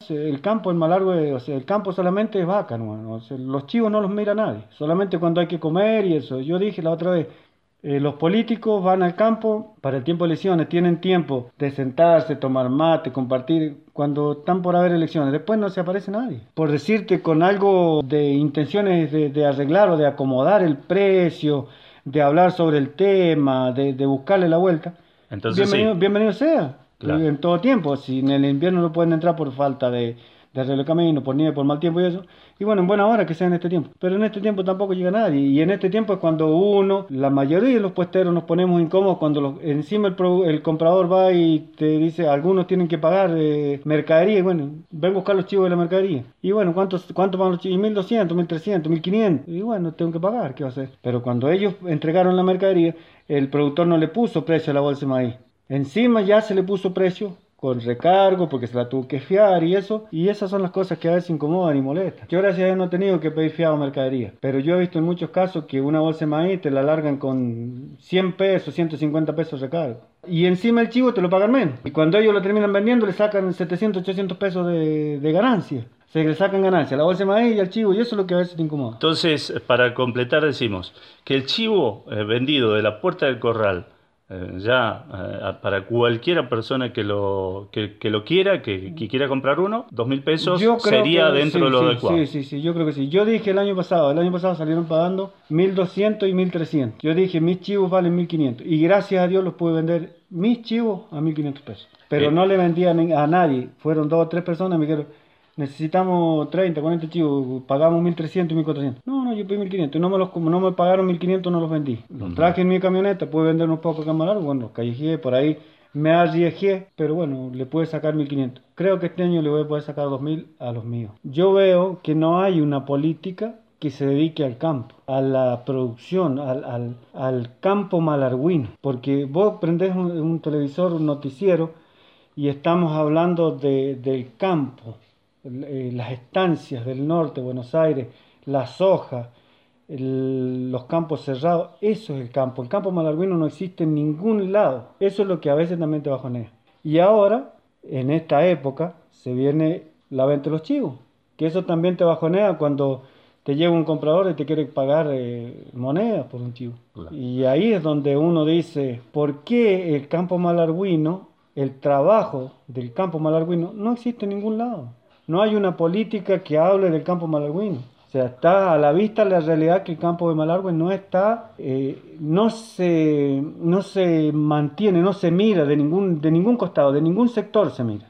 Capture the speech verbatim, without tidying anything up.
chivos, eh, el campo en Malargüe, o sea, el campo solamente es vaca, ¿no? O sea, los chivos no los mira nadie, solamente cuando hay que comer y eso. Yo dije la otra vez, eh, los políticos van al campo para el tiempo de elecciones, tienen tiempo de sentarse, tomar mate, compartir, cuando están por haber elecciones. Después no se aparece nadie. Por decirte, con algo de intenciones de, de arreglar o de acomodar el precio, de hablar sobre el tema, de, de buscarle la vuelta, Entonces bienvenido, sí, bienvenido sea, claro. en todo tiempo. Si en el invierno no pueden entrar por falta de, de arreglo de camino, por nieve, por mal tiempo y eso. Y bueno, en buena hora que sea en este tiempo. Pero en este tiempo tampoco llega nadie. Y en este tiempo es cuando uno, la mayoría de los puesteros nos ponemos incómodos cuando los- encima el, pro- el comprador va y te dice, algunos tienen que pagar eh, mercadería. Y bueno, ven a buscar los chivos de la mercadería. Y bueno, ¿cuántos, cuánto van los chivos? mil doscientos, mil trescientos, mil quinientos. Y bueno, tengo que pagar, ¿qué va a hacer? Pero cuando ellos entregaron la mercadería, el productor no le puso precio a la bolsa de maíz. Encima ya se le puso precio con recargo porque se la tuvo que fiar y eso. Y esas son las cosas que a veces incomodan y molestan. Yo gracias a Dios no he tenido que pedir fiado mercadería. Pero yo he visto en muchos casos que una bolsa de maíz te la largan con cien pesos, ciento cincuenta pesos recargo. Y encima el chivo te lo pagan menos. Y cuando ellos lo terminan vendiendo le sacan setecientos, ochocientos pesos de, de ganancia. O sea, que le sacan ganancia a la bolsa de maíz y al chivo. Y eso es lo que a veces te incomoda. Entonces, para completar, decimos que el chivo eh, vendido de la puerta del corral, eh, ya eh, para cualquiera persona que lo, que, que lo quiera, que, que quiera comprar uno, dos mil pesos Yo creo sería que dentro sí, de lo sí, adecuado. sí, sí, sí, yo creo que sí. Yo dije el año pasado, el año pasado salieron pagando mil doscientos y mil trescientos. Yo dije, mis chivos valen mil quinientos. Y gracias a Dios los pude vender mis chivos a mil quinientos pesos. Pero Eh, no le vendía a nadie. Fueron dos o tres personas, me dijeron, necesitamos treinta, cuarenta chivos, pagamos mil trescientos y mil cuatrocientos. No, no, yo pedí mil quinientos. No me los, como no me pagaron mil quinientos, no los vendí. Los ujú. traje en mi camioneta, pude vender unos pocos acá en Malargüe. Bueno, los callejeé por ahí. Me arriesgué, pero bueno, le pude sacar mil quinientos. Creo que este año le voy a poder sacar dos mil a los míos. Yo veo que no hay una política que se dedique al campo, a la producción, al, al, al campo malargüino. Porque vos prendés un, un televisor, un noticiero, y estamos hablando de, del campo, eh, las estancias del norte, Buenos Aires, la soja, el- los campos cerrados, eso es el campo. El campo malargüino no existe en ningún lado. Eso es lo que a veces también te bajonea. Y ahora, en esta época, se viene la venta de los chivos. Que eso también te bajonea cuando te llega un comprador y te quiere pagar eh, monedas por un chivo. Claro. Y ahí es donde uno dice, ¿por qué el campo malargüino, el trabajo del campo malargüino, no existe en ningún lado? No hay una política que hable del campo malargüino. O sea, está a la vista la realidad que el campo de Malargüe no está, eh, no se, no se mantiene, no se mira de ningún, de ningún costado, de ningún sector se mira.